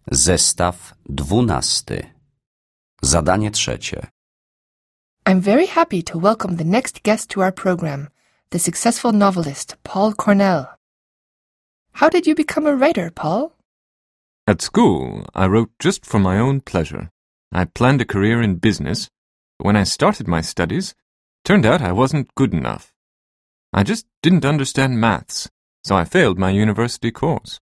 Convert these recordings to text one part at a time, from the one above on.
Zestaw 12. Zadanie 3. I'm very happy to welcome the next guest to our program, the successful novelist Paul Cornell. How did you become a writer, Paul? At school, I wrote just for my own pleasure. I planned a career in business, but when I started my studies, it turned out I wasn't good enough. I just didn't understand maths, so I failed my university course.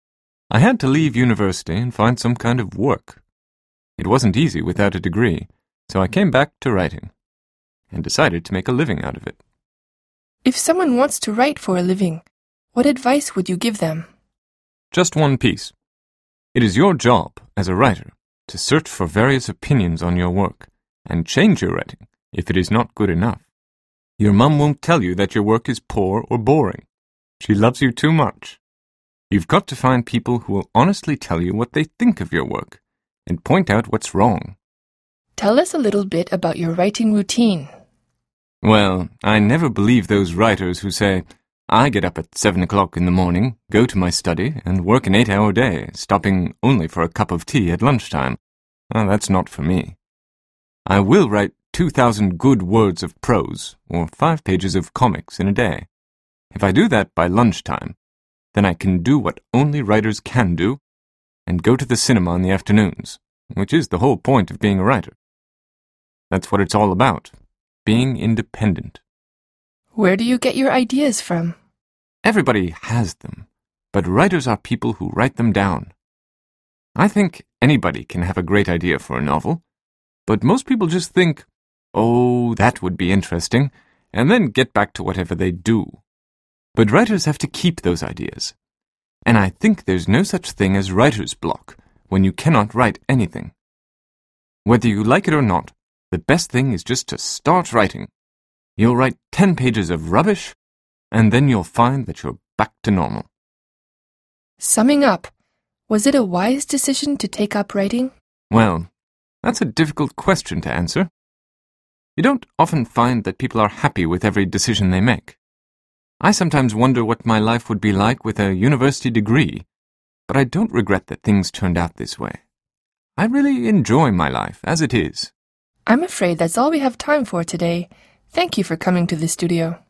I had to leave university and find some kind of work. It wasn't easy without a degree, so I came back to writing and decided to make a living out of it. If someone wants to write for a living, what advice would you give them? Just one piece. It is your job as a writer to search for various opinions on your work and change your writing if it is not good enough. Your mum won't tell you that your work is poor or boring. She loves you too much. You've got to find people who will honestly tell you what they think of your work and point out what's wrong. Tell us a little bit about your writing routine. Well, I never believe those writers who say, I get up at 7 o'clock in the morning, go to my study, and work an 8-hour day, stopping only for a cup of tea at lunchtime. Well, that's not for me. I will write 2,000 good words of prose, or 5 pages of comics in a day. If I do that by lunchtime, then I can do what only writers can do, and go to the cinema in the afternoons, which is the whole point of being a writer. That's what it's all about, being independent. Where do you get your ideas from? Everybody has them, but writers are people who write them down. I think anybody can have a great idea for a novel, but most people just think, oh, that would be interesting, and then get back to whatever they do. But writers have to keep those ideas. And I think there's no such thing as writer's block when you cannot write anything. Whether you like it or not, the best thing is just to start writing. You'll write 10 pages of rubbish, and then you'll find that you're back to normal. Summing up, was it a wise decision to take up writing? Well, that's a difficult question to answer. You don't often find that people are happy with every decision they make. I sometimes wonder what my life would be like with a university degree, but I don't regret that things turned out this way. I really enjoy my life as it is. I'm afraid that's all we have time for today. Thank you for coming to the studio.